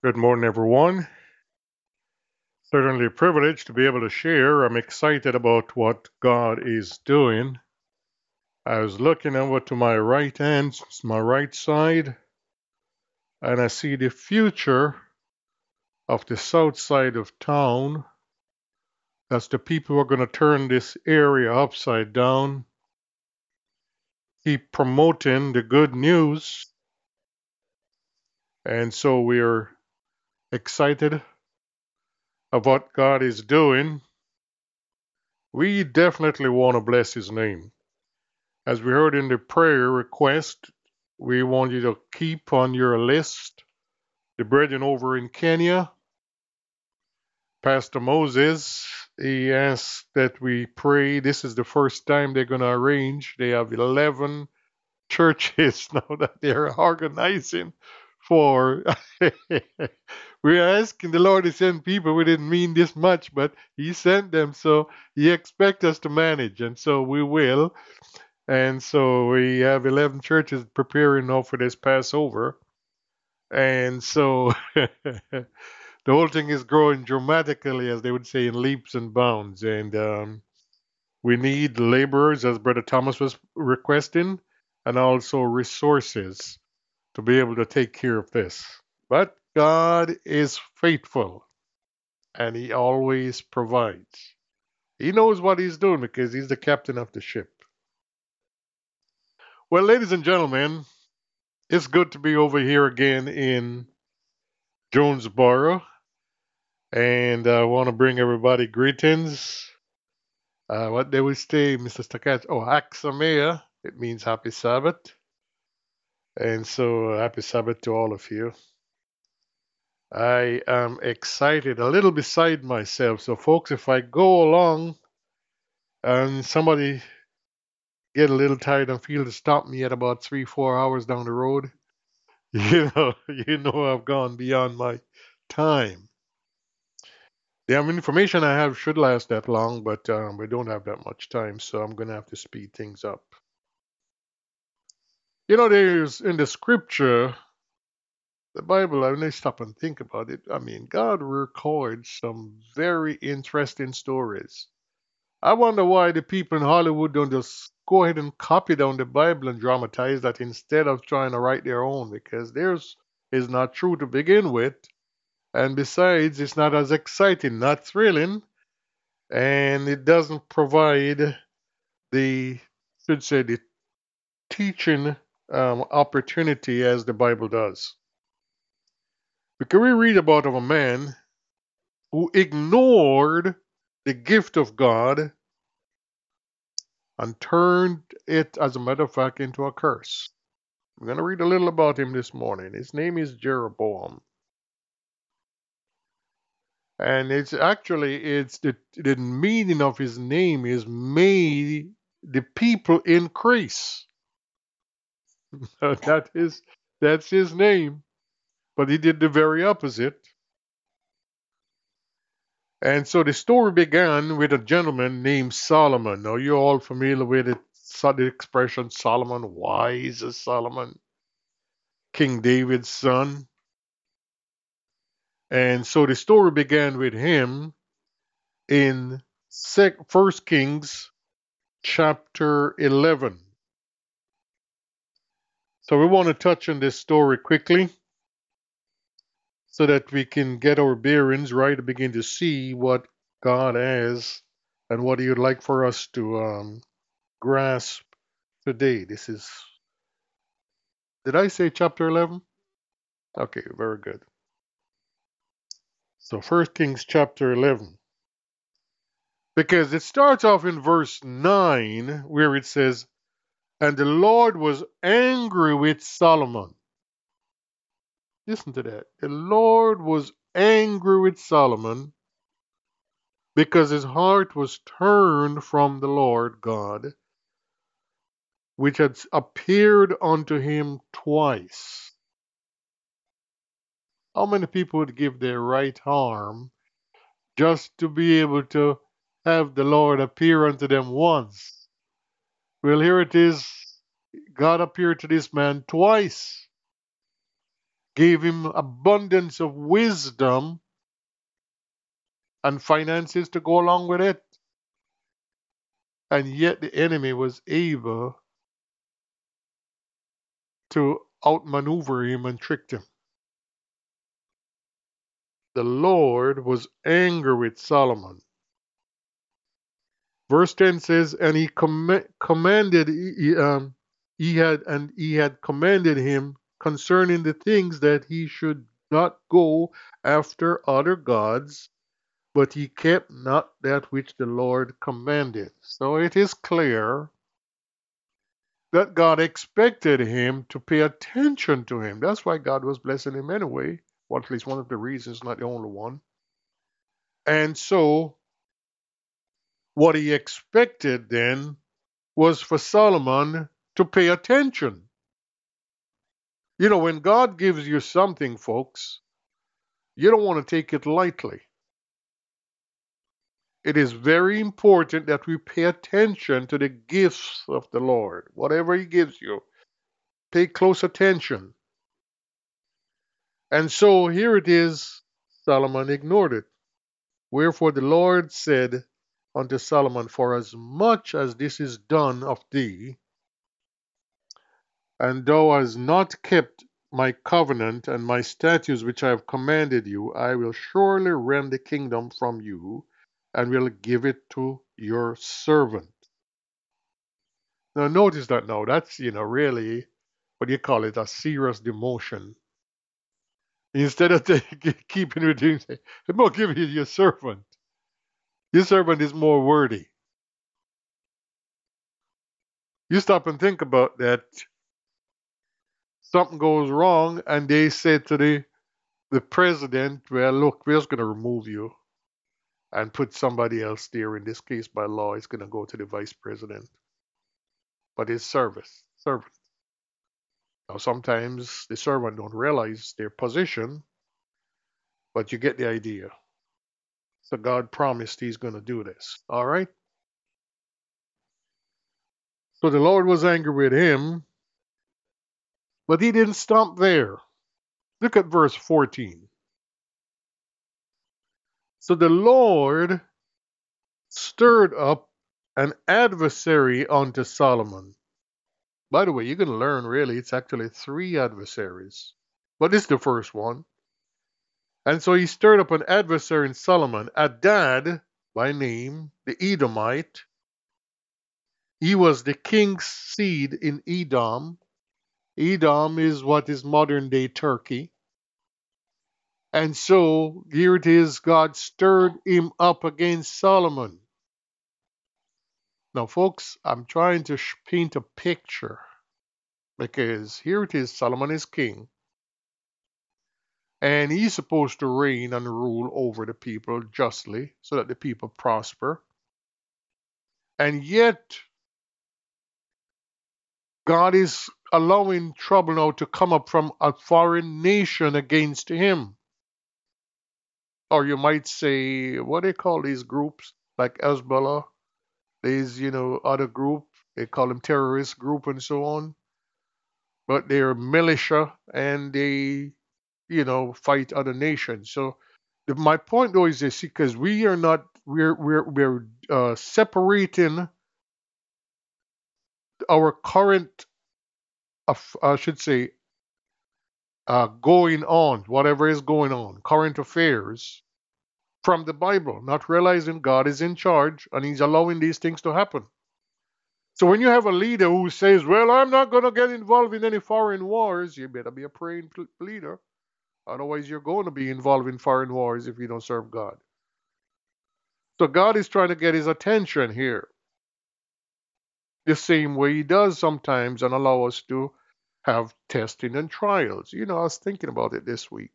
Good morning, everyone. Certainly a privilege to be able to share. I'm excited about what God is doing. I was looking over to my right hand, my right side, and I see the future of the south side of town. That's the people who are going to turn this area upside down, keep promoting the good news. And so we're excited of what God is doing. We definitely want to bless His name. As we heard in the prayer request, we want you to keep on your list the brethren over in Kenya. Pastor Moses, he asked that we pray. This is the first time they're going to arrange. They have 11 churches now that they're organizing for. We're asking the Lord to send people. We didn't mean this much, but He sent them. So He expects us to manage, and so we will. And so we have 11 churches preparing now for this Passover. And so the whole thing is growing dramatically, as they would say, in leaps and bounds. And we need laborers, as Brother Thomas was requesting, and also resources to be able to take care of this. But God is faithful, and He always provides. He knows what He's doing because He's the captain of the ship. Well, ladies and gentlemen, it's good to be over here again in Jonesboro, and I want to bring everybody greetings. What they would say, Mr. Stakach? Oh, Aksamea. It means happy Sabbath. And so, happy Sabbath to all of you. I am excited, a little beside myself. So, folks, if I go along and somebody get a little tired and feel to stop me at about 3-4 hours down the road, you know I've gone beyond my time. The information I have should last that long, but we don't have that much time, so I'm going to have to speed things up. There's in the scripture, the Bible, when I stop and think about it, I mean, God records some very interesting stories. I wonder why the people in Hollywood don't just go ahead and copy down the Bible and dramatize that instead of trying to write their own, because theirs is not true to begin with. And besides, it's not as exciting, not thrilling, and it doesn't provide the, should say, the teaching opportunity as the Bible does. Because we read about of a man who ignored the gift of God and turned it, as a matter of fact, into a curse. I'm going to read a little about him this morning. His name is Jeroboam. And it's the meaning of his name is may the people increase. That's his name. But he did the very opposite. And so the story began with a gentleman named Solomon. Now, you're all familiar with it, the expression Solomon, wise as Solomon, King David's son. And so the story began with him in 1 Kings chapter 11. So we want to touch on this story quickly so that we can get our bearings right and begin to see what God has and what He would like for us to grasp today. Did I say chapter 11? Okay, very good. So 1 Kings chapter 11. Because it starts off in verse 9 where it says, and the Lord was angry with Solomon. Listen to that. The Lord was angry with Solomon because his heart was turned from the Lord God, which had appeared unto him twice. How many people would give their right arm just to be able to have the Lord appear unto them once? Well, here it is. God appeared to this man twice. gave him abundance of wisdom and finances to go along with it. And yet the enemy was able to outmaneuver him and trick him. The Lord was angry with Solomon. Verse 10 says, and he commanded, he had commanded him concerning the things that he should not go after other gods, but he kept not that which the Lord commanded. So it is clear that God expected him to pay attention to him. That's why God was blessing him anyway. Well, at least one of the reasons, not the only one. And so, what he expected then was for Solomon to pay attention. You know, when God gives you something, folks, you don't want to take it lightly. It is very important that we pay attention to the gifts of the Lord. Whatever he gives you, pay close attention. And so here it is, Solomon ignored it. Wherefore the Lord said unto Solomon, for as much as this is done of thee, and thou hast not kept my covenant and my statutes which I have commanded you, I will surely rend the kingdom from you, and will give it to your servant. Now notice that now, that's, really, what do you call it, a serious demotion. Instead of keeping it, I'm going to give you your servant. Your servant is more worthy. You stop and think about that. Something goes wrong, and they say to the president, well, look, we're just going to remove you and put somebody else there. In this case, by law, it's going to go to the vice president. But it's servant. Now, sometimes the servant don't realize their position, but you get the idea. So God promised he's going to do this. All right? So the Lord was angry with him, but he didn't stop there. Look at verse 14. So the Lord stirred up an adversary unto Solomon. By the way, you're going to learn really it's actually three adversaries, but this is the first one. And so he stirred up an adversary in Solomon, Adad by name, the Edomite. He was the king's seed in Edom. Edom is what is modern day Turkey. And so here it is, God stirred him up against Solomon. Now, folks, I'm trying to paint a picture because here it is, Solomon is king. And he's supposed to reign and rule over the people justly so that the people prosper. And yet, God is allowing trouble now to come up from a foreign nation against him. Or you might say, what do they call these groups? Like Hezbollah, these, other group, they call them terrorist group and so on. But they're militia and they, fight other nations. So my point though is this, because we're separating our current, I should say, going on, whatever is going on, current affairs, from the Bible, not realizing God is in charge and He's allowing these things to happen. So when you have a leader who says, well, I'm not going to get involved in any foreign wars, you better be a praying leader. Otherwise, you're going to be involved in foreign wars if you don't serve God. So God is trying to get his attention here. The same way he does sometimes and allow us to have testing and trials. I was thinking about it this week.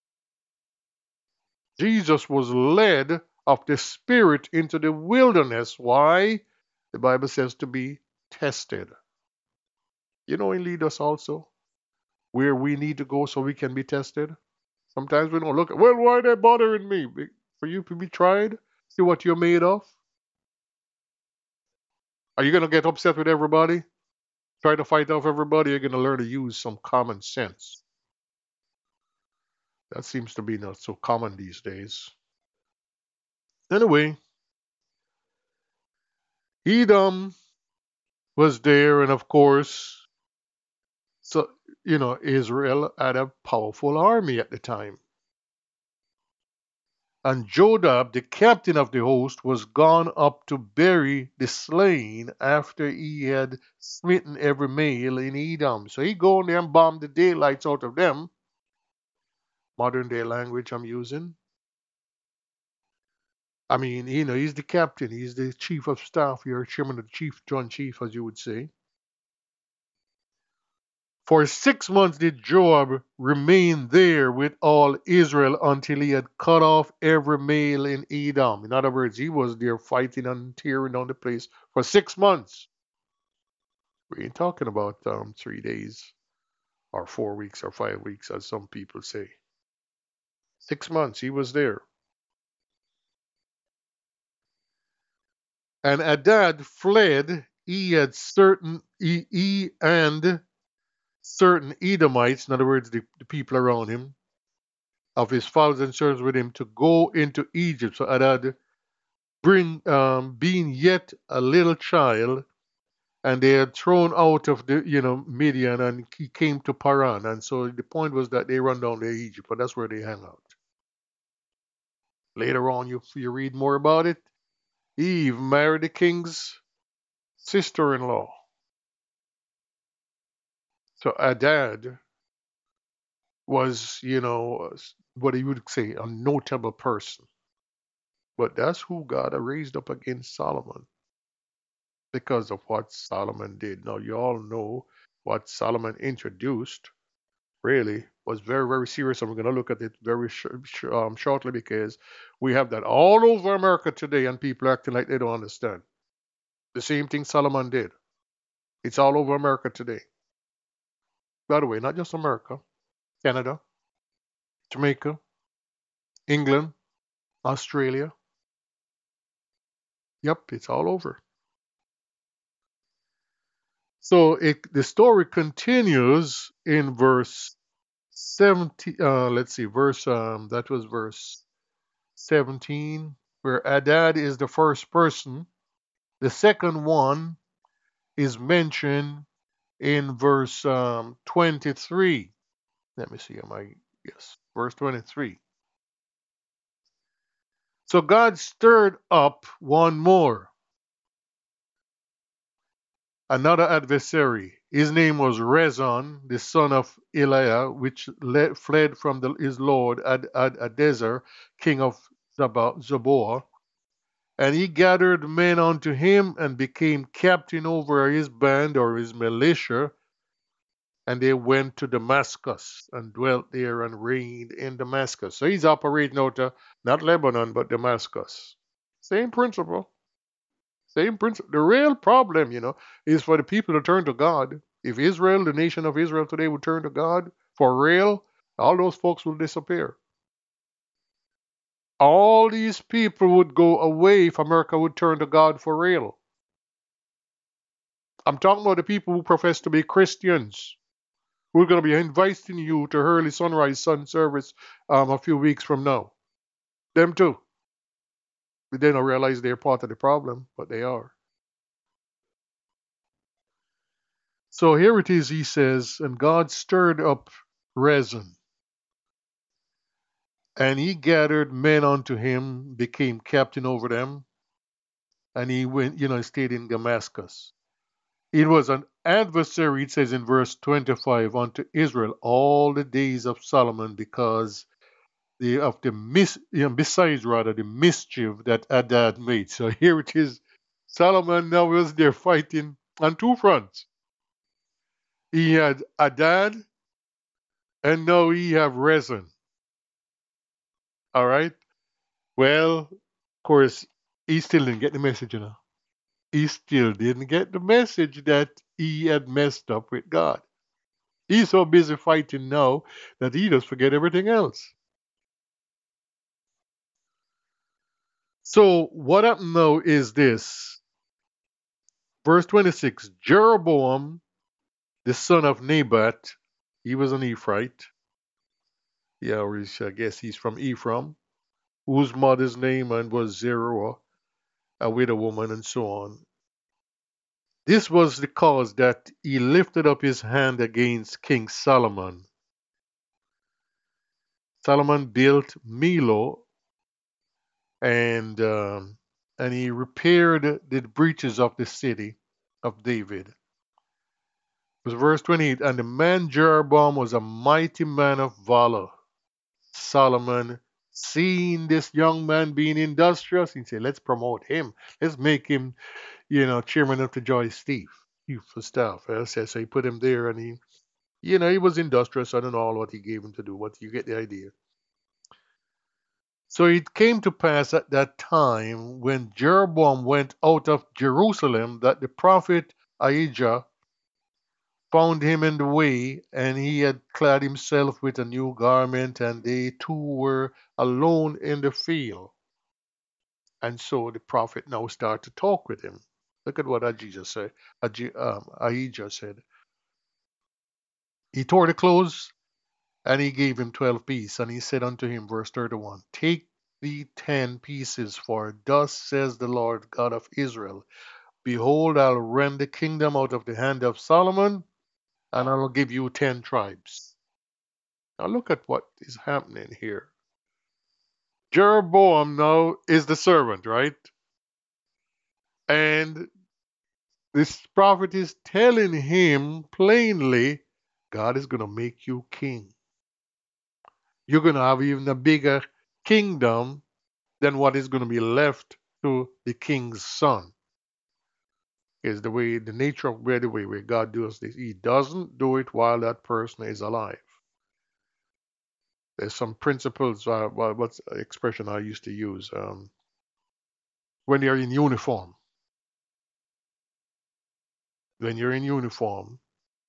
Jesus was led of the Spirit into the wilderness. Why? The Bible says to be tested. He lead us also where we need to go so we can be tested. Sometimes we don't look at, well, why are they bothering me? For you to be tried, see what you're made of. Are you going to get upset with everybody? Try to fight off everybody? You're going to learn to use some common sense. That seems to be not so common these days. Anyway, Edom was there, and of course, so Israel had a powerful army at the time. And Jodab, the captain of the host, was gone up to bury the slain after he had smitten every male in Edom. So he go in there and bomb the daylights out of them. Modern day language I'm using. I mean, he's the captain. He's the chief of staff. You're chairman of the chief, John Chief, as you would say. For 6 months did Joab remain there with all Israel until he had cut off every male in Edom. In other words, he was there fighting and tearing down the place for 6 months. We ain't talking about 3 days or 4 weeks or 5 weeks, as some people say. 6 months he was there. And Adad fled, he and certain Edomites, in other words, the people around him, of his fathers and sons with him to go into Egypt. So Adad being yet a little child, and they had thrown out of the Midian, and he came to Paran. And so the point was that they run down to Egypt, but that's where they hang out. Later on, you read more about it. Eve married the king's sister-in-law. So Adad was, what you would say, a notable person. But that's who God raised up against Solomon because of what Solomon did. Now, you all know what Solomon introduced really was very, very serious. And we're going to look at it very shortly because we have that all over America today and people acting like they don't understand. The same thing Solomon did. It's all over America today. By the way, not just America, Canada, Jamaica, England, Australia. Yep, it's all over. So the story continues in verse 17. Let's see, that was verse 17, where Adad is the first person. The second one is mentioned in verse 23. Let me see, yes, verse 23. So God stirred up one more, another adversary. His name was Rezon, the son of Eliah, which fled from his lord Adazer, king of Zeboah. And he gathered men unto him and became captain over his band or his militia. And they went to Damascus and dwelt there and reigned in Damascus. So he's operating out of not Lebanon, but Damascus. Same principle. Same principle. The real problem, is for the people to turn to God. If Israel, the nation of Israel today, would turn to God for real, all those folks will disappear. All these people would go away if America would turn to God for real. I'm talking about the people who profess to be Christians. We're going to be inviting you to early sunrise sun service a few weeks from now. Them too. They don't realize they're part of the problem, but they are. So here it is, he says, and God stirred up Rezin, and he gathered men unto him, became captain over them, and he went, stayed in Damascus. It was an adversary, it says in verse 25, unto Israel all the days of Solomon, because besides rather the mischief that Adad made. So here it is. Solomon now was there fighting on two fronts. He had Adad, and now he have Rezin. All right. Well, of course, he still didn't get the message, He still didn't get the message that he had messed up with God. He's so busy fighting now that he just forget everything else. So what happened now is this. Verse 26, Jeroboam, the son of Nebat, he was an Ephraite, Yeah, which I guess he's from Ephraim, whose mother's name and was Zeruiah, a widow woman, and so on. This was the cause that he lifted up his hand against King Solomon. Solomon built Milo, and and he repaired the breaches of the city of David. It was verse 28. And the man Jeroboam was a mighty man of valor. Solomon, seeing this young man being industrious, he said, "Let's promote him. Let's make him, chairman of the Joy Steve, chief of staff." So he put him there, and he was industrious. I don't know all what he gave him to do, but you get the idea. So it came to pass at that time when Jeroboam went out of Jerusalem that the prophet Ahijah found him in the way, and he had clad himself with a new garment, and they two were alone in the field. And so the prophet now started to talk with him. Look at what Ahijah said. Ahijah said, he tore the clothes, and he gave him 12 pieces. And he said unto him, verse 31, Take thee 10 pieces, for thus says the Lord God of Israel, Behold, I'll rend the kingdom out of the hand of Solomon, and I'll give you 10 tribes. Now look at what is happening here. Jeroboam now is the servant, right? And this prophet is telling him plainly, God is going to make you king. You're going to have even a bigger kingdom than what is going to be left to the king's son. Is the nature of the way where God does this. He doesn't do it while that person is alive. There's some principles. What's the expression I used to use? When you're in uniform. When you're in uniform,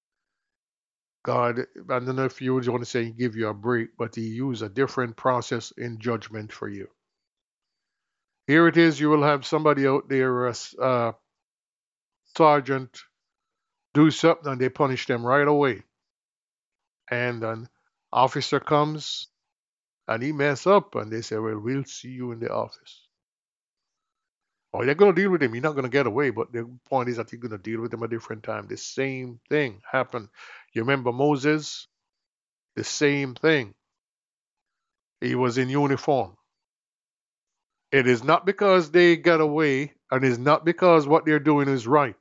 God, I don't know if you want to say he give you a break, but he use a different process in judgment for you. Here it is, you will have somebody out there, a sergeant, do something and they punish them right away. And an officer comes and he mess up and they say, well, we'll see you in the office. Oh, they're going to deal with him. You're not going to get away, but the point is that you're going to deal with him a different time. The same thing happened. You remember Moses? The same thing. He was in uniform. It is not because they got away, and it's not because what they're doing is right.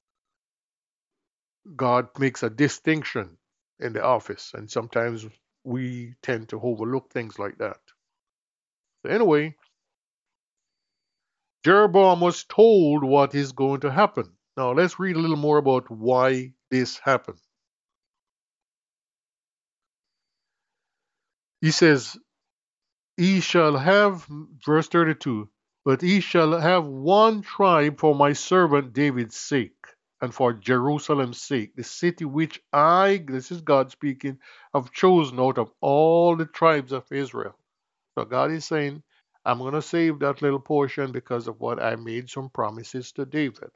God makes a distinction in the office, and sometimes we tend to overlook things like that. So anyway, Jeroboam was told what is going to happen. Now let's read a little more about why this happened. He says, He shall have, verse 32, but he shall have one tribe for my servant David's sake, and for Jerusalem's sake, the city which I, this is God speaking, have chosen out of all the tribes of Israel. So God is saying, I'm going to save that little portion because of what I made some promises to David.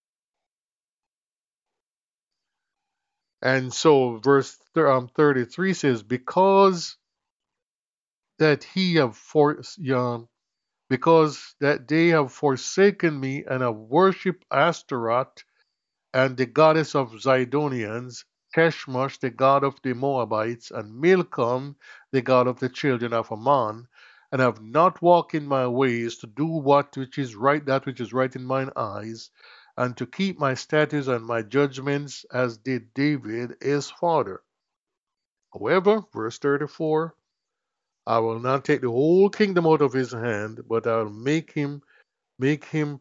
And so verse 33 says, because that he have because that they have forsaken me and have worshipped Ashtaroth and the goddess of Zidonians, Keshmosh, the god of the Moabites, and Milcom, the god of the children of Ammon, and have not walked in my ways to do that which is right in mine eyes, and to keep my statutes and my judgments as did David his father. However, verse 34, I will not take the whole kingdom out of his hand, but I'll make him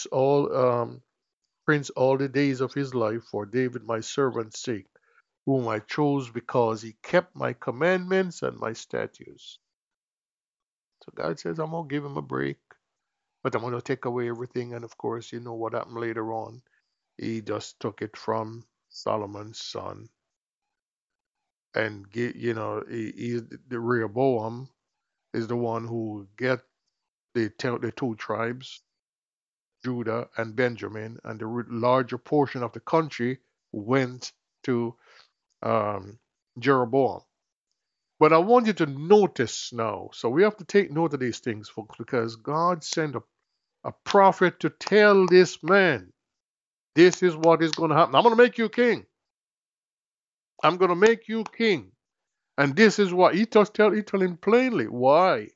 prince all the days of his life for David my servant's sake, whom I chose because he kept my commandments and my statutes. So God says, I'm gonna give him a break, but I'm gonna take away everything. And of course, you know what happened later on. He just took it from Solomon's son, and the Rehoboam is the one who get the two tribes, Judah and Benjamin, and the larger portion of the country went to Jeroboam. But I want you to notice now. So we have to take note of these things, folks, because God sent a prophet to tell this man, this is what is going to happen. I'm going to make you king. I'm going to make you king. And this is what he tell him plainly why.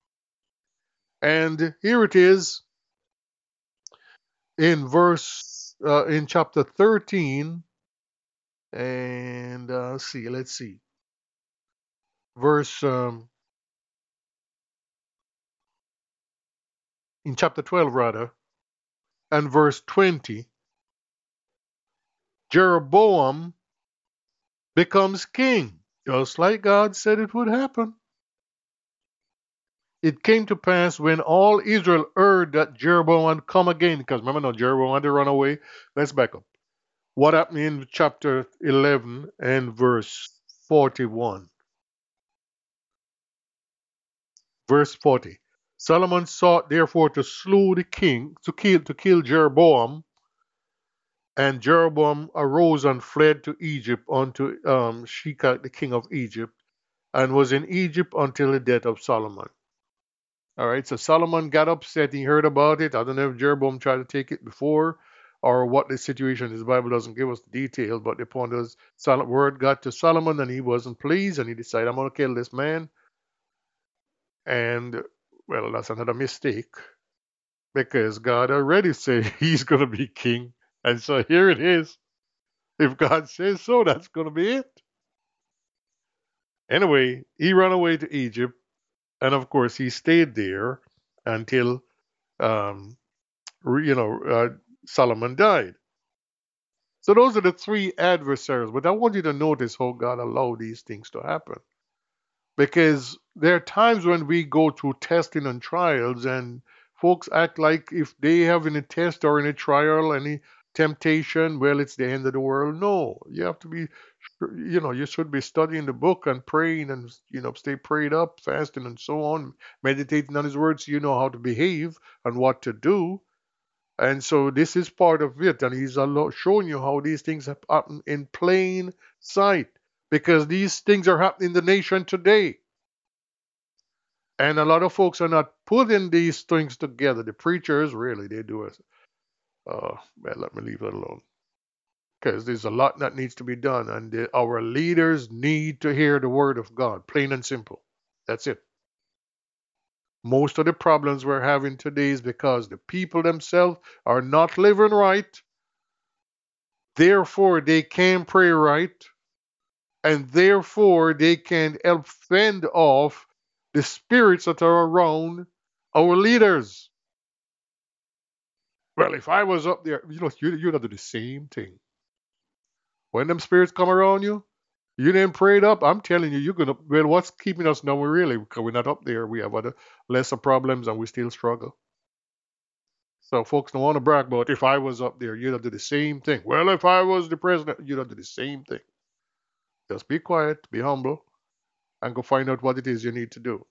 And here it is in in chapter 13. And let's see. Verse, in chapter 12, rather, and verse 20, Jeroboam becomes king, just like God said it would happen. It came to pass when all Israel heard that Jeroboam had come again, because remember now, Jeroboam had to run away. Let's back up. What happened in chapter 11 and verse 41? Verse 40. Solomon sought therefore to slew the king, to kill Jeroboam, and Jeroboam arose and fled to Egypt unto Shishak, the king of Egypt, and was in Egypt until the death of Solomon. All right, so Solomon got upset. He heard about it. I don't know if Jeroboam tried to take it before or what the situation is. The Bible doesn't give us the details, but the point is, word got to Solomon and he wasn't pleased and he decided, I'm going to kill this man. And, well, that's another mistake because God already said he's going to be king. And so here it is. If God says so, that's going to be it. Anyway, he ran away to Egypt. And of course, he stayed there until um, Solomon died. So those are the three adversaries. But I want you to notice how God allowed these things to happen. Because there are times when we go through testing and trials, and folks act like if they have any test or any trial, any temptation, well, it's the end of the world. No, you have to be, you should be studying the book and praying and, stay prayed up, fasting and so on, meditating on His words so you know how to behave and what to do. And so this is part of it. And he's showing you how these things happen in plain sight. Because these things are happening in the nation today. And a lot of folks are not putting these things together. The preachers, really, they do it. Well, let me leave it alone. Because there's a lot that needs to be done. And our leaders need to hear the word of God, plain and simple. That's it. Most of the problems we're having today is because the people themselves are not living right. Therefore, they can't pray right. And therefore, they can help fend off the spirits that are around our leaders. Well, if I was up there, you'd have to do the same thing. When them spirits come around you, you didn't pray it up. I'm telling you, you're gonna. Well, what's keeping us now? Really, because we're not up there. We have other lesser problems, and we still struggle. So folks don't want to brag about if I was up there, you'd have to do the same thing. Well, if I was the president, you'd have to do the same thing. Just be quiet, be humble, and go find out what it is you need to do.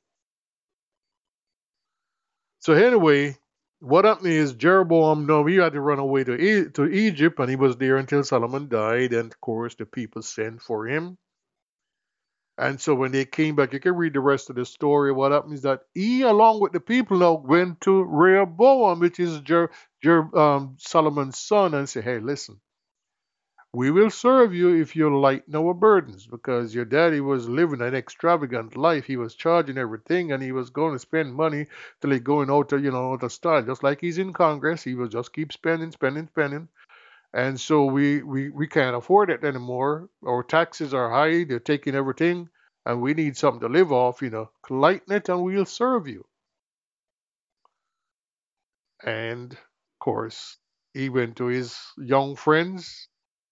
So anyway, what happened is Jeroboam, no, he had to run away to Egypt, and he was there until Solomon died, and of course the people sent for him. And so when they came back, you can read the rest of the story. What happened is that he, along with the people now, went to Rehoboam, which is Solomon's son, and said, hey, listen, we will serve you if you lighten our burdens, because your daddy was living an extravagant life. He was charging everything, and he was going to spend money till he going out to, out of style. Just like he's in Congress, he will just keep spending, spending, spending. And so we can't afford it anymore. Our taxes are high, they're taking everything, and we need something to live off, lighten it and we'll serve you. And of course, he went to his young friends.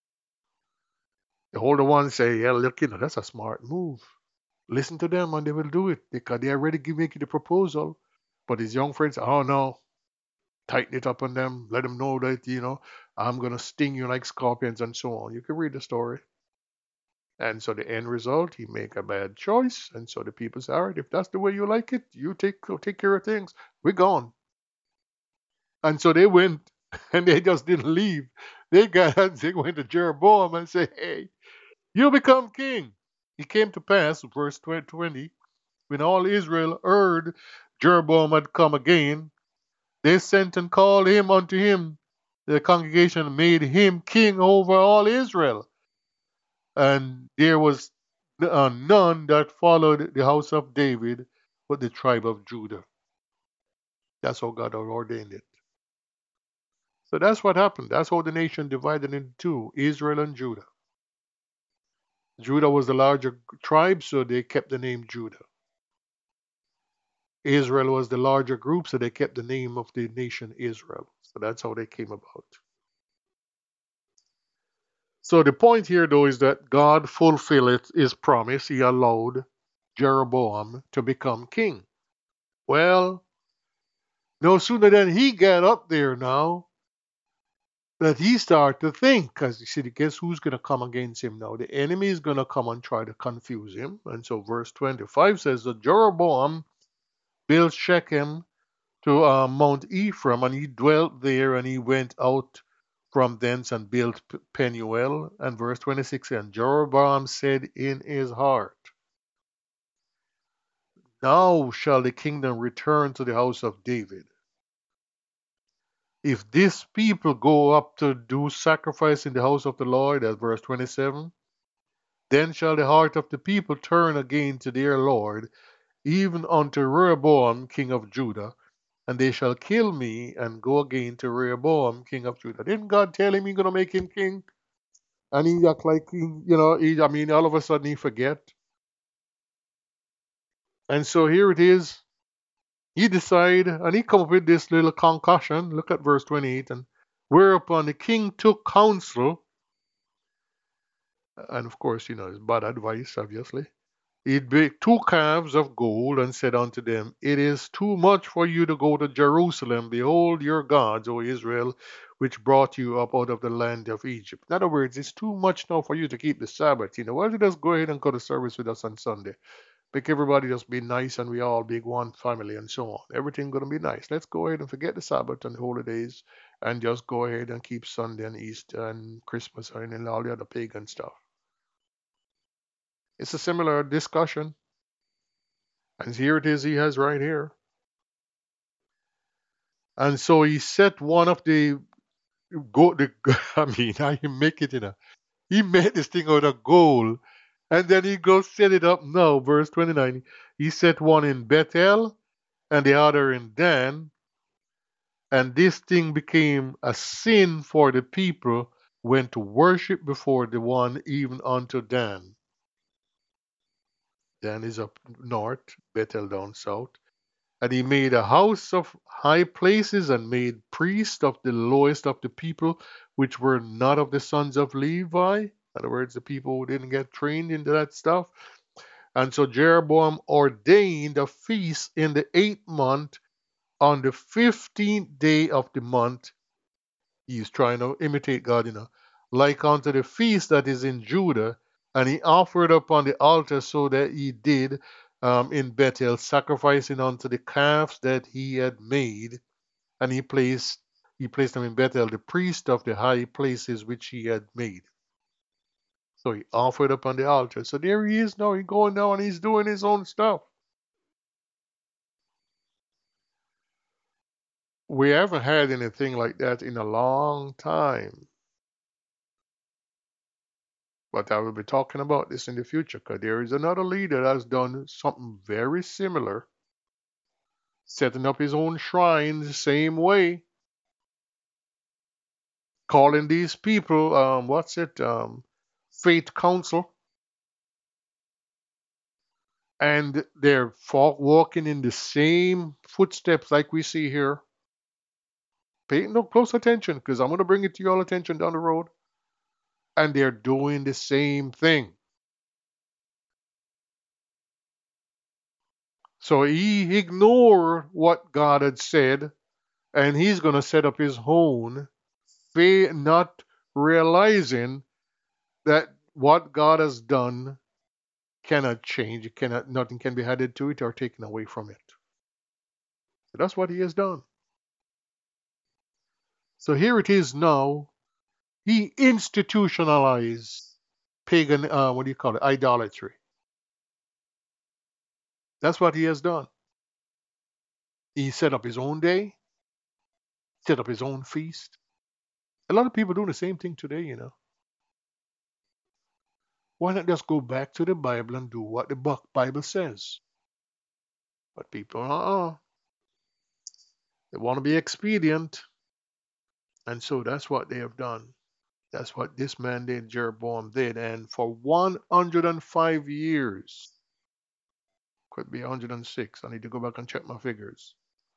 The older ones say, yeah, look, that's a smart move. Listen to them and they will do it because they already make you the proposal. But his young friends, oh no, tighten it up on them, let them know that, I'm going to sting you like scorpions and so on. You can read the story. And so the end result, he make a bad choice. And so the people say, all right, if that's the way you like it, you take care of things. We're gone. And so they went and they just didn't leave. They went to Jeroboam and said, hey, you become king. It came to pass, verse 20, when all Israel heard Jeroboam had come again, they sent and called him unto him. The congregation made him king over all Israel. And there was none that followed the house of David, but the tribe of Judah. That's how God had ordained it. So that's what happened. That's how the nation divided into two, Israel and Judah. Judah was the larger tribe, so they kept the name Judah. Israel was the larger group, so they kept the name of the nation Israel. So that's how they came about. So the point here, though, is that God fulfilled his promise. He allowed Jeroboam to become king. Well, no sooner than he got up there now that he started to think, because you see, guess who's going to come against him now? The enemy is going to come and try to confuse him. And so verse 25 says that Jeroboam built Shechem to Mount Ephraim, and he dwelt there, and he went out from thence and built Penuel. And verse 26, and Jeroboam said in his heart, now shall the kingdom return to the house of David. If this people go up to do sacrifice in the house of the Lord, as verse 27, then shall the heart of the people turn again to their Lord, even unto Rehoboam king of Judah, and they shall kill me and go again to Rehoboam king of Judah. Didn't God tell him he's going to make him king? And he act like, all of a sudden he forget. And so here it is. He decide, and he come up with this little concussion. Look at verse 28. And whereupon the king took counsel, and of course, it's bad advice, obviously. He made 2 calves of gold and said unto them, it is too much for you to go to Jerusalem. Behold your gods, O Israel, which brought you up out of the land of Egypt. In other words, it's too much now for you to keep the Sabbath. Why don't you just go ahead and go to service with us on Sunday? Make everybody just be nice and we all be one family and so on. Everything gonna be nice. Let's go ahead and forget the Sabbath and the holidays and just go ahead and keep Sunday and Easter and Christmas and all the other pagan stuff. It's a similar discussion. And here it is he has right here. And so he set one of the I make it he made this thing out of gold. And then he goes set it up now, verse 29. He set one in Bethel and the other in Dan. And this thing became a sin for the people when to worship before the one even unto Dan. Dan is up north, Bethel down south. And he made a house of high places and made priests of the lowest of the people, which were not of the sons of Levi. In other words, the people who didn't get trained into that stuff. And so Jeroboam ordained a feast in the 8th month on the 15th day of the month. He's trying to imitate God, like unto the feast that is in Judah. And he offered upon the altar so that he did in Bethel, sacrificing unto the calves that he had made. And he placed them in Bethel, the priest of the high places which he had made. So he offered upon the altar. So there he is now. He's going now and he's doing his own stuff. We haven't had anything like that in a long time. But I will be talking about this in the future because there is another leader that has done something very similar, setting up his own shrine the same way, calling these people, faith council, and they're walking in the same footsteps like we see here. Pay no close attention because I'm going to bring it to your attention down the road. And they're doing the same thing. So he ignored what God had said, and he's going to set up his own, not realizing that what God has done cannot change. Nothing can be added to it or taken away from it. So that's what he has done. So here it is now. He institutionalized pagan, idolatry. That's what he has done. He set up his own day, set up his own feast. A lot of people doing the same thing today. Why not just go back to the Bible and do what the Bible says? But people, they want to be expedient. And so that's what they have done. That's what this man did, Jeroboam did. And for 105 years, could be 106, I need to go back and check my figures.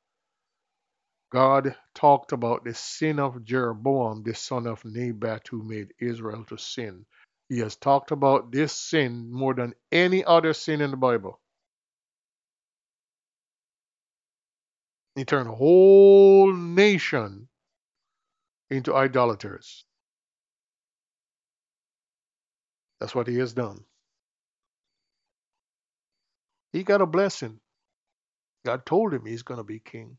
God talked about the sin of Jeroboam, the son of Nebat, who made Israel to sin. He has talked about this sin more than any other sin in the Bible. He turned a whole nation into idolaters. That's what he has done. He got a blessing. God told him he's going to be king.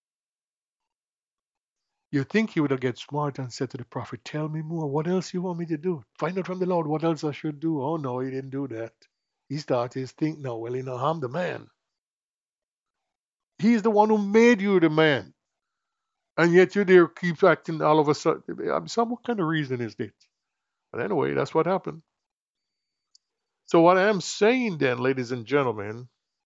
You think he would have get smart and said to the prophet, "Tell me more. What else you want me to do? Find out from the Lord what else I should do." Oh no, he didn't do that. He started to think, no, well, I'm the man. He's the one who made you the man. And yet you there keep acting all of a sudden. What kind of reason is this? But anyway, that's what happened. So what I'm saying then, ladies and gentlemen,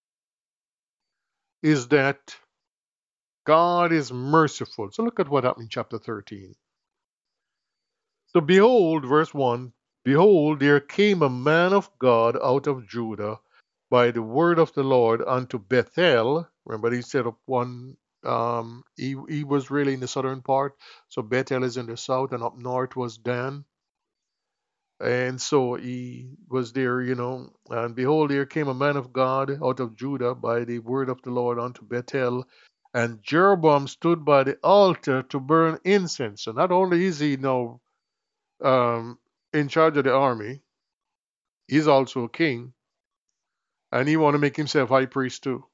is that God is merciful. So look at what happened in chapter 13. So behold, verse 1, behold, there came a man of God out of Judah by the word of the Lord unto Bethel. Remember, he set up one, he was really in the southern part. So Bethel is in the south, and up north was Dan. And so he was there. And behold, there came a man of God out of Judah by the word of the Lord unto Bethel. And Jeroboam stood by the altar to burn incense. So not only is he now um, in charge of the army, he's also a king, and he want to make himself high priest too.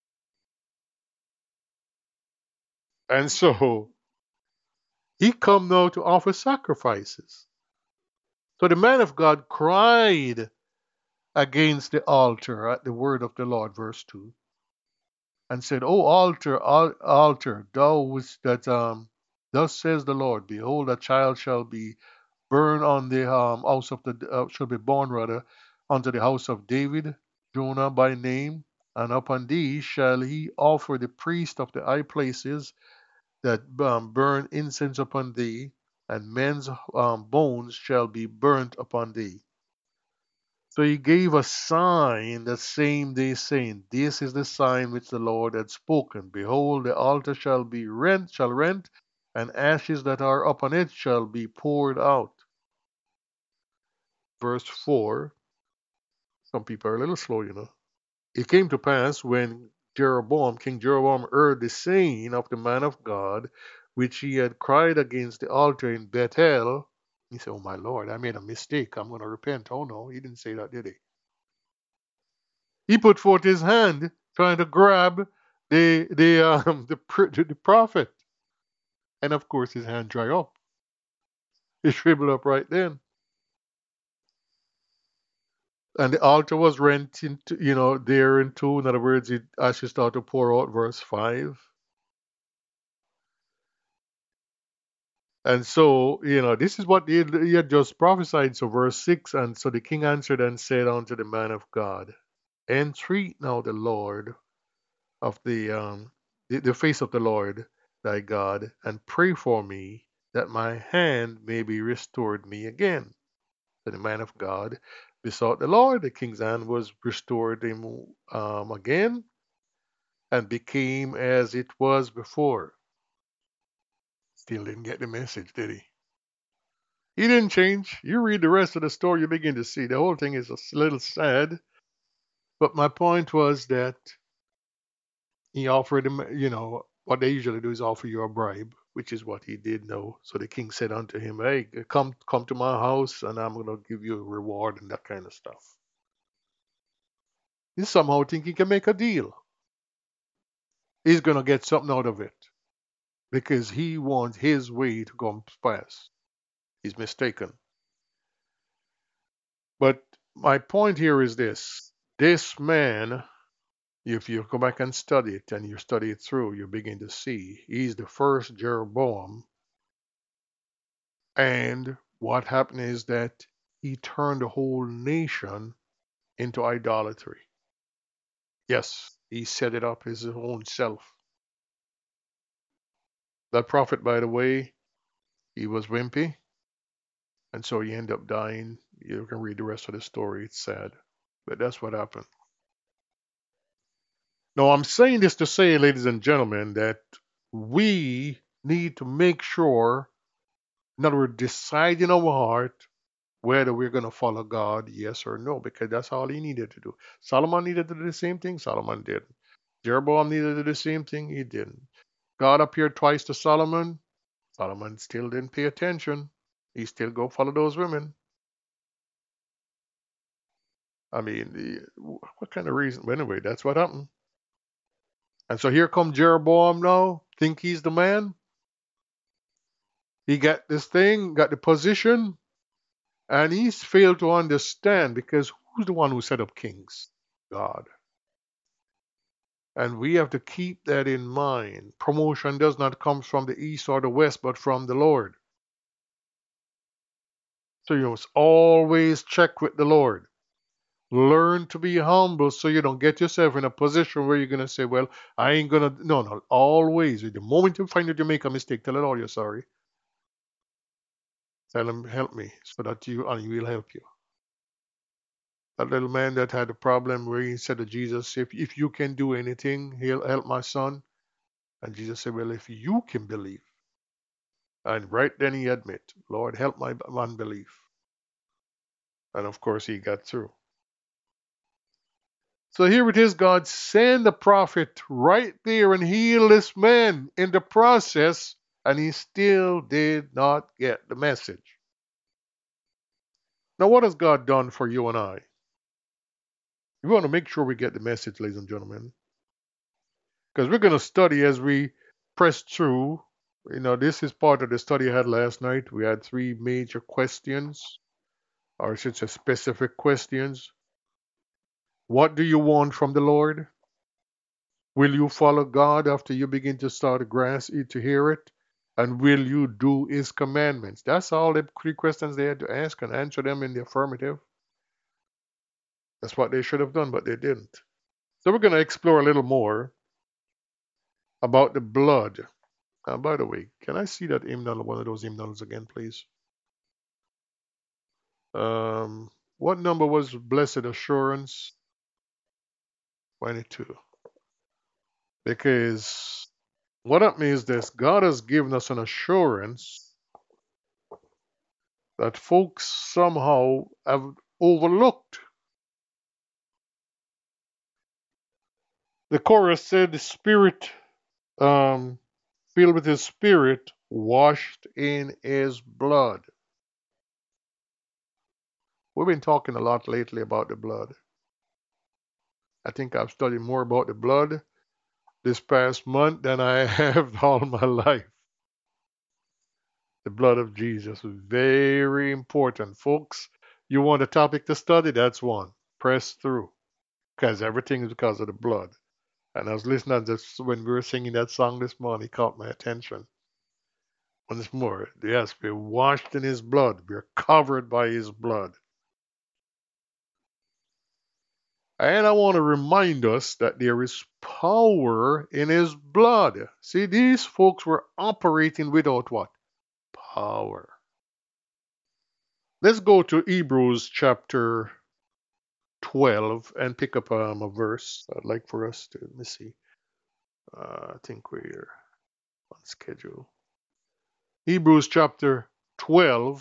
And so he come now to offer sacrifices. So the man of God cried against the altar at the word of the Lord, verse 2, and said, "O altar, altar, thou which that thus says the Lord, behold, a child shall be born on the house of the shall be born rather unto the house of David, Jonah by name, and upon thee shall he offer the priest of the high places that burn incense upon thee, and men's bones shall be burnt upon thee." So he gave a sign that same day, saying, "This is the sign which the Lord had spoken. Behold, the altar shall rent, and ashes that are upon it shall be poured out." Verse 4. Some people are a little slow. It came to pass when King Jeroboam, heard the saying of the man of God, which he had cried against the altar in Bethel. He said, "Oh my Lord, I made a mistake. I'm going to repent." Oh no, he didn't say that, did he? He put forth his hand, trying to grab the prophet, and of course his hand dried up. It shriveled up right then, and the altar was rent into, there in two. In other words, it actually started to pour out. Verse 5. And so, this is what he had just prophesied. So, verse 6, and so the king answered and said unto the man of God, "Entreat now the Lord of the face of the Lord thy God, and pray for me that my hand may be restored me again." So the man of God besought the Lord. The king's hand was restored him again, and became as it was before. Still didn't get the message, did he? He didn't change. You read the rest of the story, you begin to see the whole thing is a little sad. But my point was that he offered him, what they usually do is offer you a bribe, which is what he did know. So the king said unto him, "Hey, come to my house, and I'm going to give you a reward," and that kind of stuff. He somehow think he can make a deal. He's going to get something out of it because he wants his way to come fast. He's mistaken. But my point here is this: this man If you go back and study it and you study it through, you begin to see he's the first Jeroboam. And what happened is that he turned the whole nation into idolatry. Yes, he set it up his own self. That prophet, by the way, he was wimpy, and so he ended up dying. You can read the rest of the story. It's sad, but that's what happened. Now, I'm saying this to say, ladies and gentlemen, that we need to make sure, in other words, decide in our heart whether we're going to follow God, yes or no, because that's all he needed to do. Solomon needed to do the same thing. Solomon did. Jeroboam needed to do the same thing. He didn't. God appeared twice to Solomon. Solomon still didn't pay attention. He still go follow those women. I mean, what kind of reason? But anyway, that's what happened. And so here come Jeroboam now, think he's the man. He got this thing, got the position, and he's failed to understand because who's the one who set up kings? God. And we have to keep that in mind. Promotion does not come from the east or the west, but from the Lord. So you must always check with the Lord. Learn to be humble so you don't get yourself in a position where you're going to say, well, I ain't going to. No, no. Always. The moment you find that you make a mistake, tell the Lord you're sorry. Tell him, help me, so that he will help you. That little man that had a problem where he said to Jesus, if you can do anything, he'll help my son. And Jesus said, well, if you can believe. And right then he admit, Lord, help my unbelief. And of course he got through. So here it is, God sent the prophet right there and healed this man in the process, and he still did not get the message. Now, what has God done for you and I? We want to make sure we get the message, ladies and gentlemen, because we're going to study as we press through. This is part of the study I had last night. We had 3 major questions, or I should say specific questions. What do you want from the Lord? Will you follow God after you begin to start to hear it? And will you do his commandments? That's all the 3 questions they had to ask and answer them in the affirmative. That's what they should have done, but they didn't. So we're going to explore a little more about the blood. By the way, can I see that hymnal, one of those hymnals again, please? What number was Blessed Assurance? 22. Because what that means is this: God has given us an assurance that folks somehow have overlooked. The chorus said, the Spirit, filled with His Spirit, washed in His blood. We've been talking a lot lately about the blood. I think I've studied more about the blood this past month than I have all my life. The blood of Jesus is very important. Folks, you want a topic to study? That's one. Press through. Because everything is because of the blood. And I was listening to this when we were singing that song this morning, it caught my attention. Once more, yes, we're washed in His blood. We're covered by His blood. And I want to remind us that there is power in His blood. See, these folks were operating without what? Power. Let's go to Hebrews chapter 12 and pick up a verse. I'd like for us to, let me see. I think we're on schedule. Hebrews chapter 12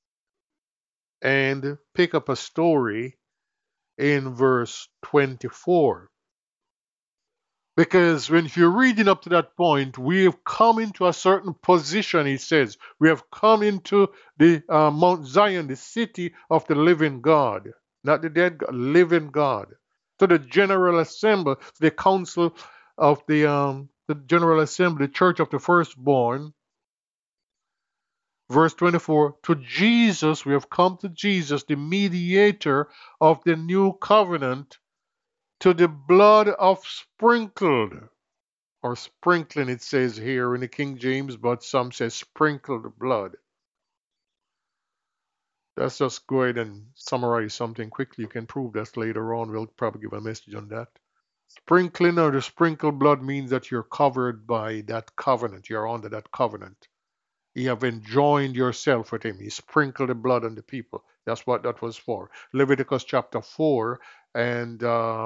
and pick up a story in verse 24. Because when you're reading up to that point, we have come into a certain position, he says. We have come into the Mount Zion, the city of the living God. Not the dead God, living God. To the General Assembly, the council of the General Assembly, the church of the firstborn. Verse 24, to Jesus, we have come to Jesus, the mediator of the new covenant, to the blood of sprinkled, or sprinkling it says here in the King James, but some say sprinkled blood. Let's just go ahead and summarize something quickly. You can prove that later on. We'll probably give a message on that. Sprinkling or the sprinkled blood means that you're covered by that covenant. You're under that covenant. You have enjoined yourself with him. He sprinkled the blood on the people. That's what that was for. Leviticus chapter 4 and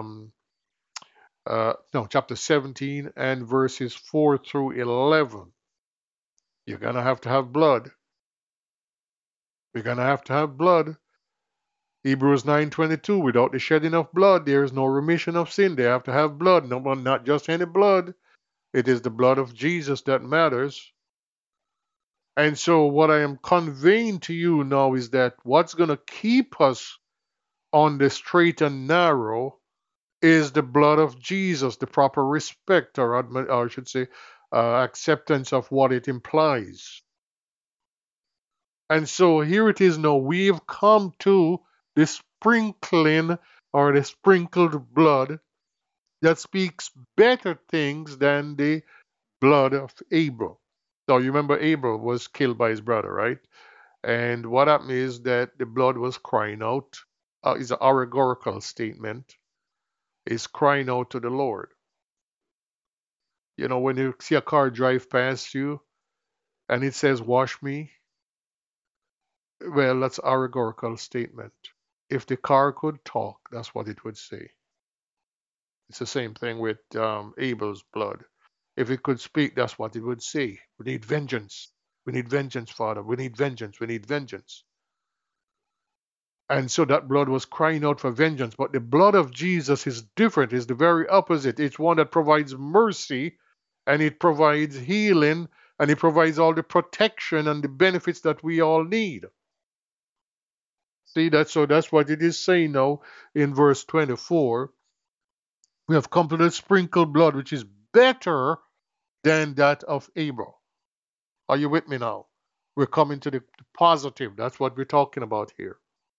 no, chapter 17 and verses 4 through 11. You're going to have blood. You're going to have blood. Hebrews 9:22, without the shedding of blood, there is no remission of sin. They have to have blood. No, not just any blood. It is the blood of Jesus that matters. And so what I am conveying to you now is that what's going to keep us on the straight and narrow is the blood of Jesus, the proper respect, or I should say, acceptance of what it implies. And so here it is now. We've come to the sprinkling or the sprinkled blood that speaks better things than the blood of Abel. So you remember Abel was killed by his brother, right? And what happened is that the blood was crying out. It's an allegorical statement. It's crying out to the Lord. You know, when you see a car drive past you and it says, "Wash me," well, that's allegorical statement. If the car could talk, that's what it would say. It's the same thing with Abel's blood. If it could speak, that's what it would say. We need vengeance. We need vengeance, Father. We need vengeance. We need vengeance. And so that blood was crying out for vengeance. But the blood of Jesus is different, it's the very opposite. It's one that provides mercy and it provides healing and it provides all the protection and the benefits that we all need. See that? So that's what it is saying now in verse 24. We have come to the sprinkled blood, which is better than that of Abel. Are you with me now? We're coming to the positive. That's what we're talking about here.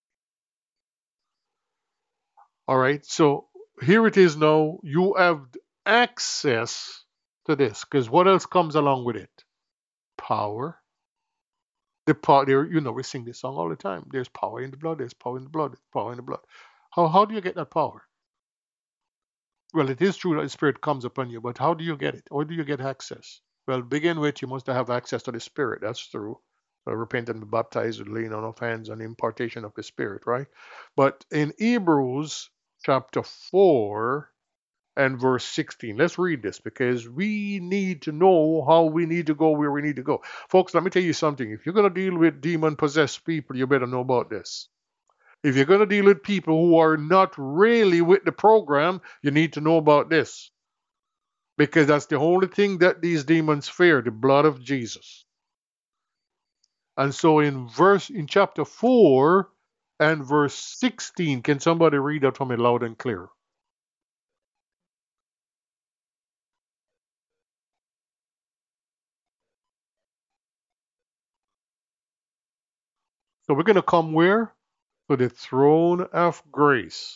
All right. So here it is now. You have access to this because what else comes along with it? Power. The power. There, you know, we sing this song all the time. There's power in the blood. There's power in the blood. There's power in the blood. How do you get that power? Well, it is true that the Spirit comes upon you, but how do you get it? Or do you get access? Well, begin with, you must have access to the Spirit. That's true. Repent and be baptized with laying on of hands and impartation of the Spirit, right? But in Hebrews chapter 4 and verse 16, let's read this because we need to know how we need to go where we need to go. Folks, let me tell you something. If you're going to deal with demon possessed people, you better know about this. If you're going to deal with people who are not really with the program, you need to know about this. Because that's the only thing that these demons fear, the blood of Jesus. And so in chapter 4 and verse 16, can somebody read that for me loud and clear? So we're going to come where? To the throne of grace.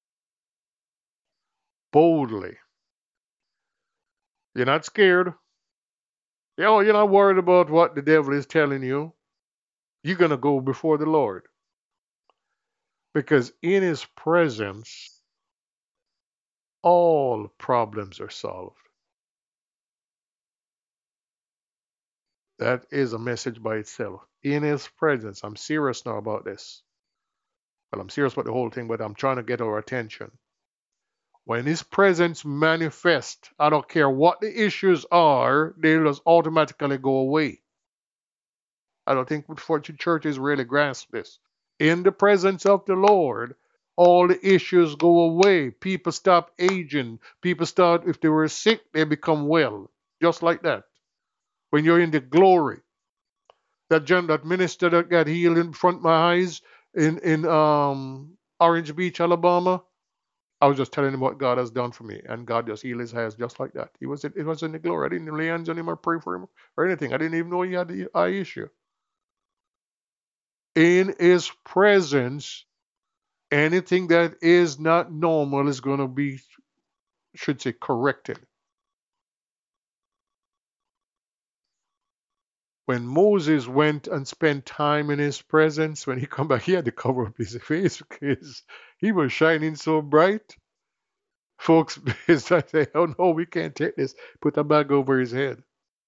Boldly. You're not scared. You're not worried about what the devil is telling you. You're going to go before the Lord. Because in his presence, all problems are solved. That is a message by itself. In his presence, I'm serious now about this. Well, I'm serious about the whole thing, but I'm trying to get our attention. When his presence manifests, I don't care what the issues are, they just automatically go away. I don't think Fortune churches really grasp this. In the presence of the Lord, all the issues go away. People stop aging. People start, if they were sick, they become well. Just like that. When you're in the glory. That minister that got healed in front of my eyes in Orange Beach, Alabama. I was just telling him what God has done for me, and God just healed his eyes just like that. It was in the glory. I didn't lay hands on him or pray for him or anything. I didn't even know he had the eye issue. In his presence, Anything that is not normal is going to be, should say, corrected. When Moses went and spent time in his presence, when he come back, he had to cover up his face because he was shining so bright. Folks, it's like, say, oh no, we can't take this. Put a bag over his head.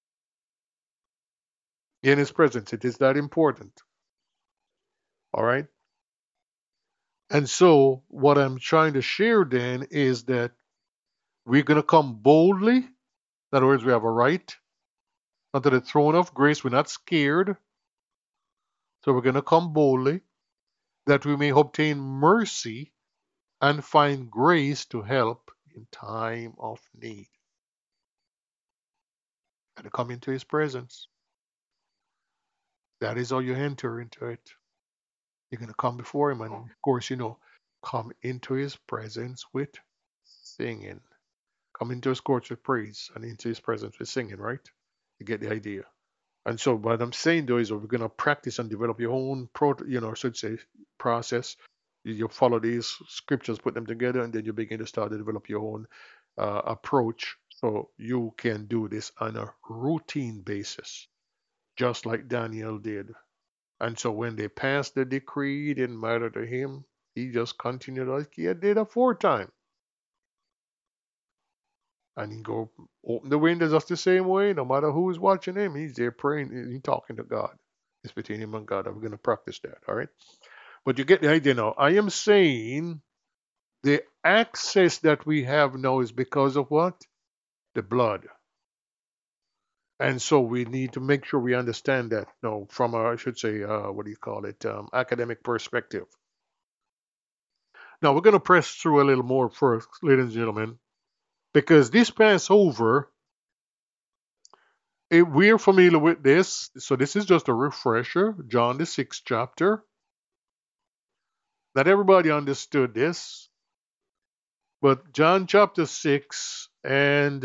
In his presence, it is that important. All right. And so, what I'm trying to share then is that we're going to come boldly. In other words, we have a right unto the throne of grace. We're not scared. So, we're going to come boldly that we may obtain mercy and find grace to help in time of need. And to come into his presence. That is how you enter into it. You're going to come before him, and of course, come into his presence with singing. Come into his courts with praise and into his presence with singing, right? You get the idea. And so what I'm saying though is we're going to practice and develop your own, should say, process. You follow these scriptures, put them together, and then you begin to start to develop your own approach so you can do this on a routine basis, just like Daniel did. And so when they passed the decree, it didn't matter to him. He just continued like he had did aforetime. And he go open the windows just the same way, no matter who is watching him. He's there praying, he's talking to God. It's between him and God. I'm going to practice that, all right? But you get the idea now. I am saying the access that we have now is because of what? The blood. And so we need to make sure we understand that, from a, I should say, what do you call it, academic perspective. Now we're going to press through a little more first, ladies and gentlemen, because this Passover, we're familiar with this. So this is just a refresher. John the 6th chapter. Not everybody understood this, but John chapter 6 and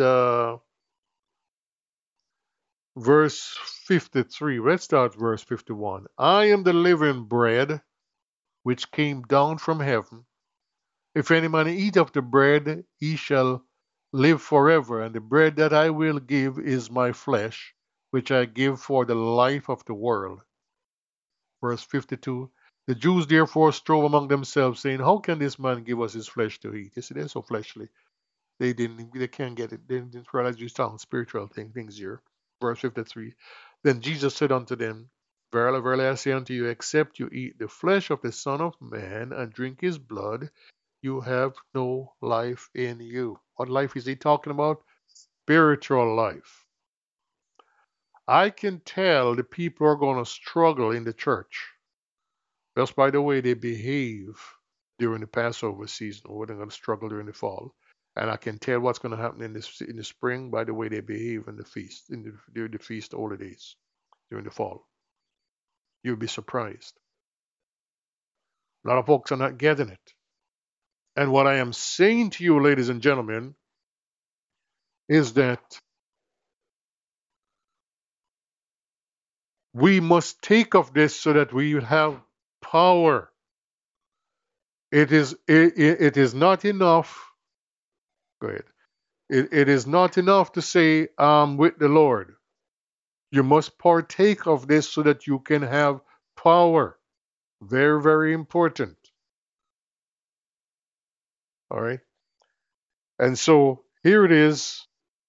verse 53. Let's start verse 51. I am the living bread which came down from heaven. If any man eat of the bread, he shall live forever. And the bread that I will give is my flesh, which I give for the life of the world. Verse 52. The Jews therefore strove among themselves, saying, how can this man give us his flesh to eat? You see, they're so fleshly. They can't get it. They didn't realize you sound spiritual things here. Verse 53. Then Jesus said unto them, verily, verily, I say unto you, except you eat the flesh of the Son of Man and drink his blood, you have no life in you. What life is he talking about? Spiritual life. I can tell the people are going to struggle in the church just by the way they behave during the Passover season, or they're going to struggle during the fall. And I can tell what's going to happen in the spring by the way they behave in the feast, during the feast holidays, during the fall. You'll be surprised. A lot of folks are not getting it. And what I am saying to you, ladies and gentlemen, is that we must take of this so that we have power. It is not enough. Go ahead. It is not enough to say, I'm with the Lord. You must partake of this so that you can have power. Very, very important. All right. And so here it is.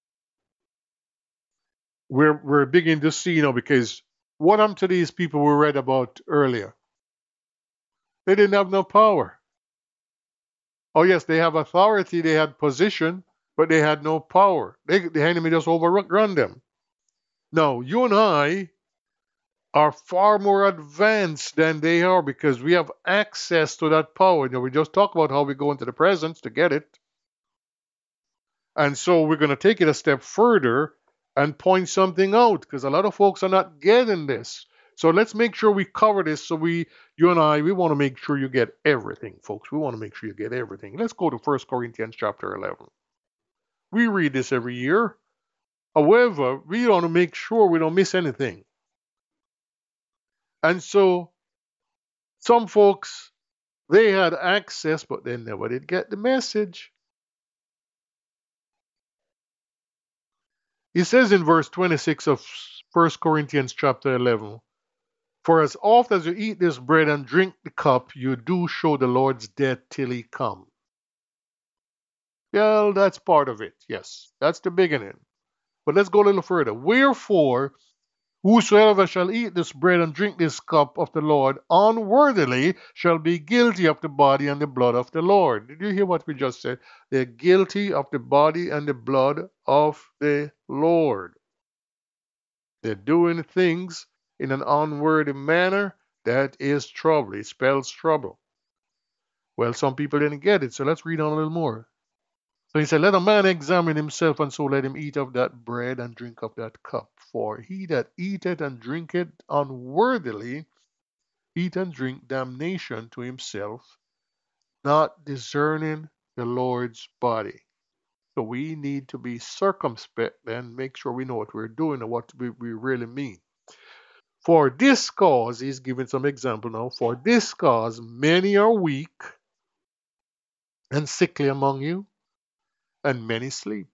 We're beginning to see, because what happened to these people we read about earlier? They didn't have no power. Oh yes, they have authority, they had position, but they had no power. The enemy just overrun them. Now, you and I are far more advanced than they are because we have access to that power. We just talked about how we go into the presence to get it. And so we're going to take it a step further and point something out because a lot of folks are not getting this. So let's make sure we cover this. So you and I, we want to make sure you get everything, folks. We want to make sure you get everything. Let's go to 1 Corinthians chapter 11. We read this every year. However, we want to make sure we don't miss anything. And so some folks, They had access, but they never did get the message. He says in verse 26 of 1 Corinthians chapter 11, for as oft as you eat this bread and drink the cup, you do show the Lord's death till he come. Well, that's part of it. Yes, that's the beginning. But let's go a little further. Wherefore, whosoever shall eat this bread and drink this cup of the Lord unworthily shall be guilty of the body and the blood of the Lord. Did you hear what we just said? They're guilty of the body and the blood of the Lord. They're doing things in an unworthy manner. That is trouble. It spells trouble. Well, some people didn't get it, so let's read on a little more. So he said, let a man examine himself, and so let him eat of that bread and drink of that cup. For he that eateth and drinketh unworthily, eat and drink damnation to himself, not discerning the Lord's body. So we need to be circumspect and make sure we know what we're doing and what we really mean. For this cause, he's giving some example now. For this cause, many are weak and sickly among you, and many sleep.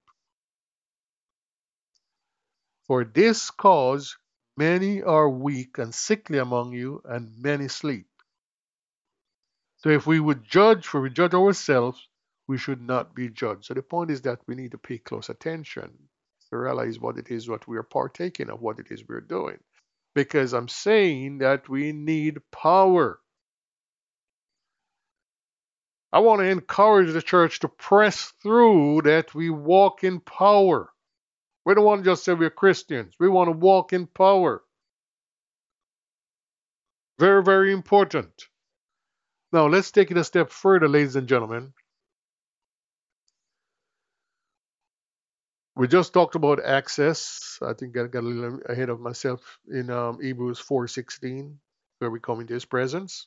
For this cause, many are weak and sickly among you, and many sleep. So if we would judge, for we judge ourselves, we should not be judged. So the point is that we need to pay close attention to realize what it is, what we are partaking of, what it is we're doing. Because I'm saying that we need power. I want to encourage the church to press through that we walk in power. We don't want to just say we're Christians. We want to walk in power. Very, very important. Now, let's take it a step further, ladies and gentlemen. We just talked about access. I think I got a little ahead of myself in Hebrews 4:16, where we come into his presence.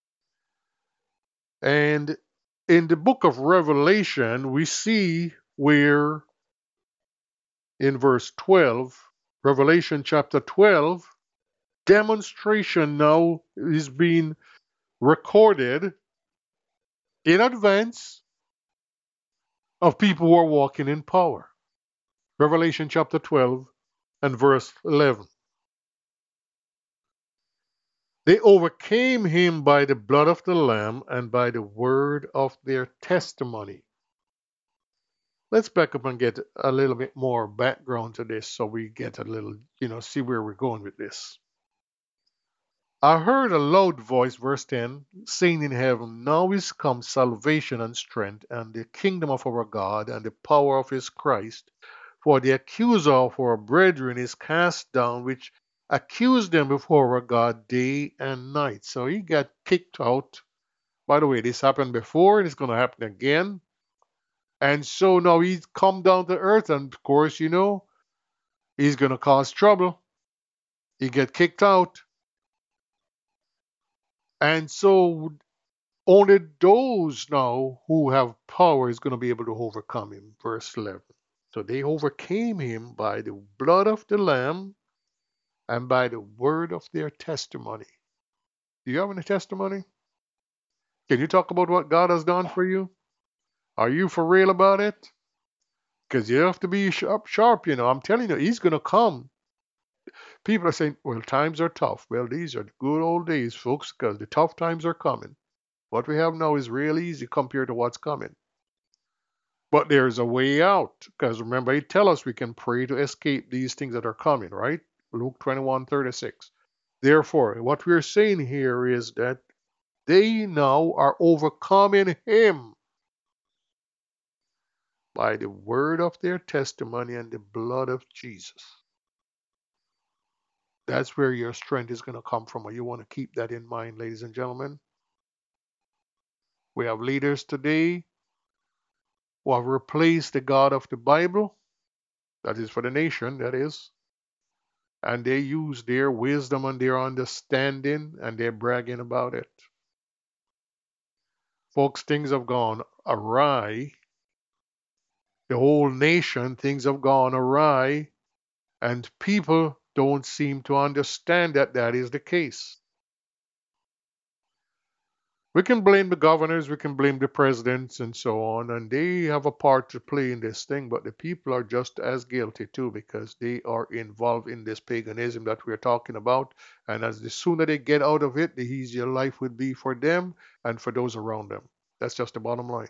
And in the book of Revelation, we see where in verse 12, Revelation chapter 12, demonstration now is being recorded in advance of people who are walking in power. Revelation chapter 12 and verse 11. They overcame him by the blood of the Lamb and by the word of their testimony. Let's back up and get a little bit more background to this so we get a little, see where we're going with this. I heard a loud voice, verse 10, saying in heaven, now is come salvation and strength and the kingdom of our God and the power of his Christ. For the accuser of our brethren is cast down, which accused them before our God day and night. So he got kicked out. By the way, this happened before and it's going to happen again. And so now he's come down to earth, and of course, he's going to cause trouble. He get kicked out. And so only those now who have power is going to be able to overcome him. Verse 11. So they overcame him by the blood of the Lamb and by the word of their testimony. Do you have any testimony? Can you talk about what God has done for you? Are you for real about it? Because you have to be sharp. I'm telling you, he's going to come. People are saying, well, times are tough. Well, these are the good old days, folks, because the tough times are coming. What we have now is real easy compared to what's coming. But there's a way out, because remember, he tell us we can pray to escape these things that are coming, right? Luke 21:36. Therefore, what we're saying here is that they now are overcoming him by the word of their testimony and the blood of Jesus. That's where your strength is going to come from. You want to keep that in mind, ladies and gentlemen. We have leaders today who have replaced the God of the Bible, that is for the nation, that is, and they use their wisdom and their understanding and they're bragging about it. Folks, things have gone awry. The whole nation, things have gone awry, and people don't seem to understand that that is the case. We can blame the governors, we can blame the presidents, and so on, and they have a part to play in this thing, but the people are just as guilty too because they are involved in this paganism that we're talking about. And as the sooner they get out of it, the easier life would be for them and for those around them. That's just the bottom line.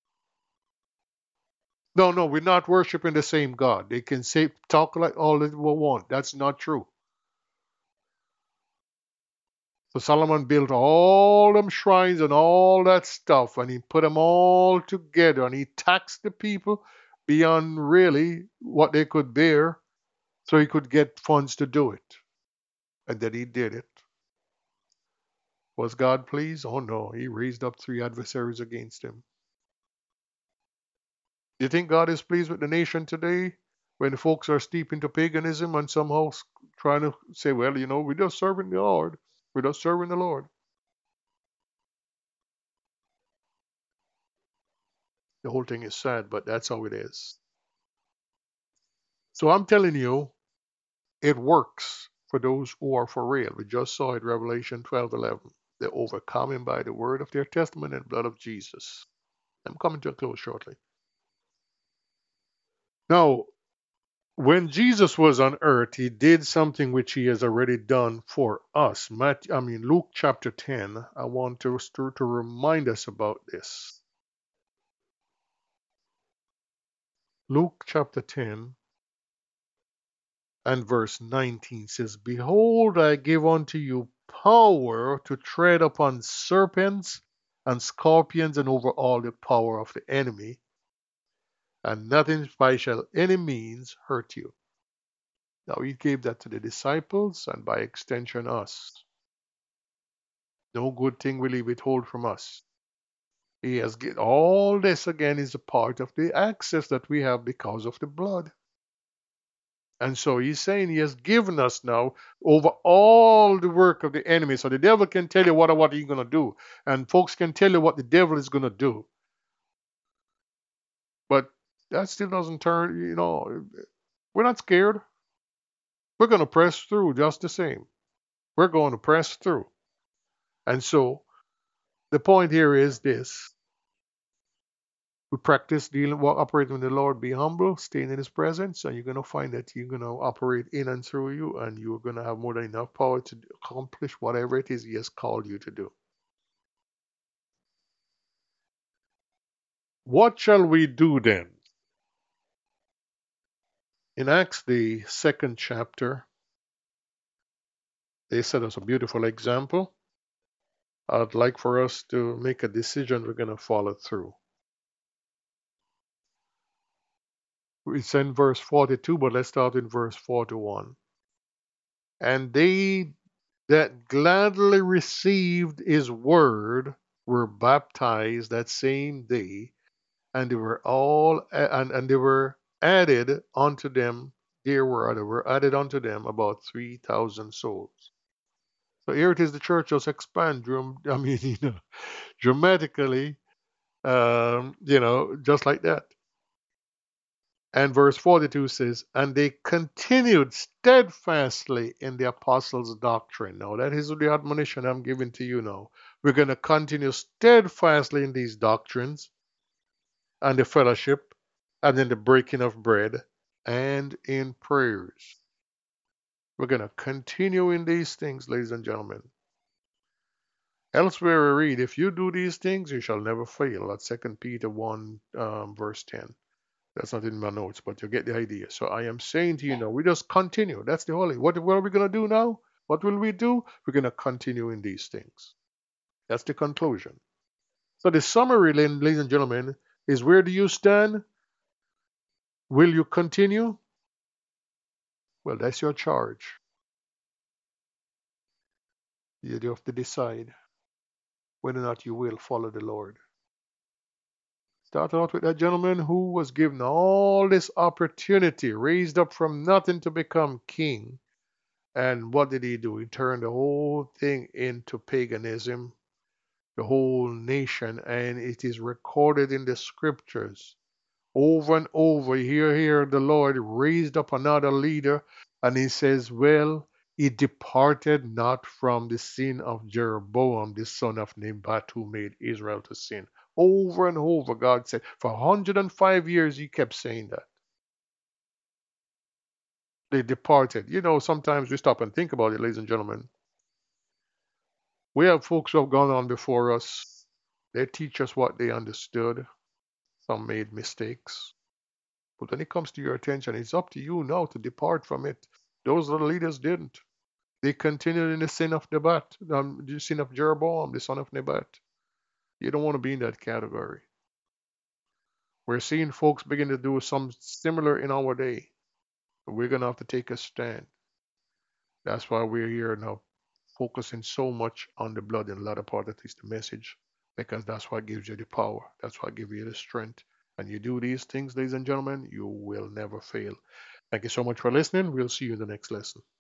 No, no, we're not worshiping the same God. They can say talk like all they want. That's not true. So Solomon built all them shrines and all that stuff, and he put them all together, and he taxed the people beyond really what they could bear, so he could get funds to do it. And then he did it. Was God pleased? Oh no, he raised up three adversaries against him. You think God is pleased with the nation today when folks are steeped into paganism and somehow trying to say, well, we're just serving the Lord. We're just serving the Lord. The whole thing is sad, but that's how it is. So I'm telling you, it works for those who are for real. We just saw it, Revelation 12:11. They overcome him by the word of their testimony and blood of Jesus. I'm coming to a close shortly. Now, when Jesus was on earth, he did something which he has already done for us. Luke chapter 10, I want to remind us about this. Luke chapter 10 and verse 19 says, behold, I give unto you power to tread upon serpents and scorpions and over all the power of the enemy, and nothing by shall any means hurt you. Now he gave that to the disciples and by extension us. No good thing will he withhold from us. He has all this again is a part of the access that we have because of the blood. And so he's saying he has given us now over all the work of the enemy. So the devil can tell you what he's going to do. And folks can tell you what the devil is going to do. But that still doesn't turn, we're not scared. We're going to press through just the same. We're going to press through. And so the point here is this. We practice operating with the Lord, be humble, staying in his presence, and you're going to find that you're going to operate in and through you, and you're going to have more than enough power to accomplish whatever it is he has called you to do. What shall we do then? In Acts, the 2nd chapter, they set us a beautiful example. I'd like for us to make a decision we're going to follow through. It's in verse 42, but let's start in verse 41. And they that gladly received his word were baptized that same day, and they were all and they were added unto them. There were added unto them about 3,000 souls. So here it is, the church just expand, dramatically, just like that. And verse 42 says, and they continued steadfastly in the apostles' doctrine. Now, that is the admonition I'm giving to you now. We're going to continue steadfastly in these doctrines and the fellowship and in the breaking of bread and in prayers. We're going to continue in these things, ladies and gentlemen. Elsewhere we read, if you do these things, you shall never fail. That's 2 Peter 1, verse 10. That's not in my notes, but you get the idea. So I am saying to you now, we just continue. That's the holy. What are we going to do now? What will we do? We're going to continue in these things. That's the conclusion. So the summary, ladies and gentlemen, is where do you stand? Will you continue? Well, that's your charge. You have to decide whether or not you will follow the Lord. Started out with that gentleman who was given all this opportunity, raised up from nothing to become king. And what did he do? He turned the whole thing into paganism, the whole nation, and it is recorded in the scriptures. Over and over, here, the Lord raised up another leader, and he says, well, He departed not from the sin of Jeroboam, the son of Nebat, who made Israel to sin. Over and over, God said, for 105 years, he kept saying that. They departed. You know, sometimes we stop and think about it, ladies and gentlemen. We have folks who have gone on before us. They teach us what they understood. Some made mistakes. But when it comes to your attention, it's up to you now to depart from it. Those little leaders didn't. They continued in the sin of Nebat, the sin of Jeroboam, the son of Nebat. You don't want to be in that category. We're seeing folks begin to do some similar in our day. We're going to have to take a stand. That's why we're here now, focusing so much on the blood in the latter part that is the message, because that's what gives you the power. That's what gives you the strength. And you do these things, ladies and gentlemen, you will never fail. Thank you so much for listening. We'll see you in the next lesson.